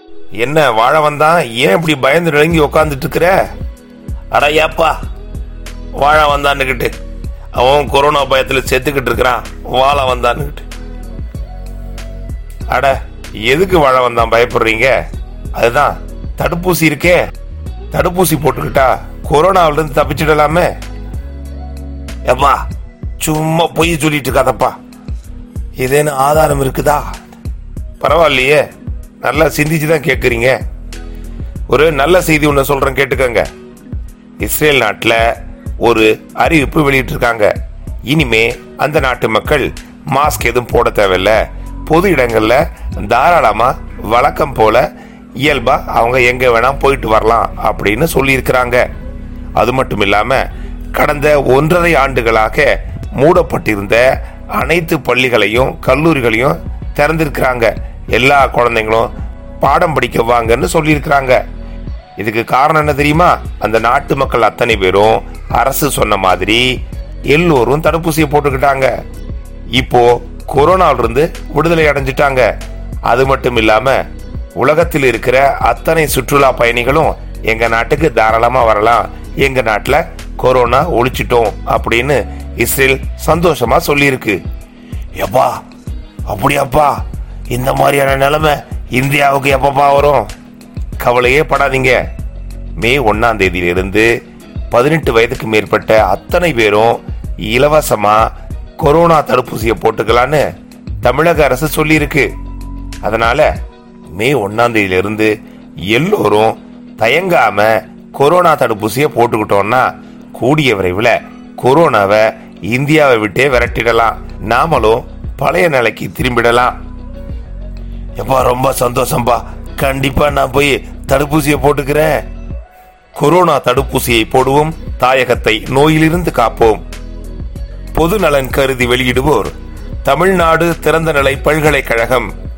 என்ன வாழ வந்தான், ஏன் இப்படி பயந்து நடுங்கி உக்காந்துட்டு இருக்கிற? அட ஏப்பா, வாழ வந்தான்னுக்கிட்டு அவன் கொரோனா பயத்துல செத்துக்கிட்டு இருக்கிறான், வாழ வந்தான்னுக்கிட்டு. அட எதுக்கு வாழ வந்தான் பயப்படுறீங்க? அதுதான் தடுப்பூசி இருக்கே, தடுப்பூசி போட்டுக்கிட்டா கொரோனாவில இருந்து தப்பிச்சிடலாமே. ஏப்பா சும்மா பொய் சொல்லிட்டு இருக்காதப்பா, ஏதேன்னு ஆதாரம் இருக்குதா? பரவாயில்லையே, நல்லா சிந்திச்சுதான் கேட்குறீங்க. ஒரு நல்ல செய்தி ஒன்று சொல்றேன், கேட்டுக்கங்க. இஸ்ரேல் நாட்டில் ஒரு அறிவிப்பு வெளியிட்டிருக்காங்க. இனிமே அந்த நாட்டு மக்கள் மாஸ்க் எதுவும் போட தேவையில்ல, பொது இடங்கள்ல தாராளமா வழக்கம் போல இயல்பா அவங்க எங்க வேணா போயிட்டு வரலாம் அப்படின்னு சொல்லி இருக்கிறாங்க. அது மட்டும் இல்லாம கடந்த 1.5 ஆண்டுகளாக மூடப்பட்டிருந்த அனைத்து பள்ளிகளையும் கல்லூரிகளையும் திறந்திருக்கிறாங்க. எல்லா குழந்தைங்களும் பாடம் படிக்க வாங்கன்னு சொல்லியிருக்கிறாங்க. இதுக்கு காரணம் என்ன தெரியுமா? அந்த நாட்டு மக்கள் அத்தனை பேரும் அரசு சொன்ன மாதிரி எல்லோரும் தடுப்பூசியை போட்டுக்கிட்டாங்க. இப்போ கொரோனாவில இருந்து விடுதலை அடைஞ்சிட்டாங்க. அது மட்டும் இல்லாம உலகத்தில் இருக்கிற அத்தனை சுற்றுலா பயணிகளும் எங்க நாட்டுக்கு தாராளமா வரலாம், எங்க நாட்டுல கொரோனா ஒழிச்சிட்டோம் அப்படின்னு இஸ்ரேல் சந்தோஷமா சொல்லி இருக்கு. எப்பா அப்படியாப்பா, இந்த மாதிரியான நிலைமை இந்தியாவுக்கு எப்பப்பா வரும்? கவலையே படாதீங்க. மே 1ஆம் தேதியிலிருந்து 18 வயதுக்கு மேற்பட்ட அத்தனை பேரும் இலவசமா கொரோனா தடுப்பூசியை போட்டுக்கலான்னு தமிழக அரசு சொல்லி இருக்கு. அதனால மே 1ஆம் தேதியிலிருந்து எல்லோரும் தயங்காம கொரோனா தடுப்பூசியை போட்டுக்கிட்டோம்னா கூடிய விரைவில் கொரோனாவை இந்தியாவை விட்டே விரட்டிடலாம், நாமளும் பழைய நிலைக்கு திரும்பிடலாம். எப்பா ரொம்ப சந்தோஷம்பா, கண்டிப்பா நான் போய் தடுப்பூசியை போட்டுக்கிறேன். கொரோனா தடுப்பூசியை போடுவோம், தாயகத்தை நோயிலிருந்து காப்போம். பொது நலன் கருதி வெளியிடுவோர் தமிழ்நாடு திறந்தநிலை பல்கலைக்கழகம்.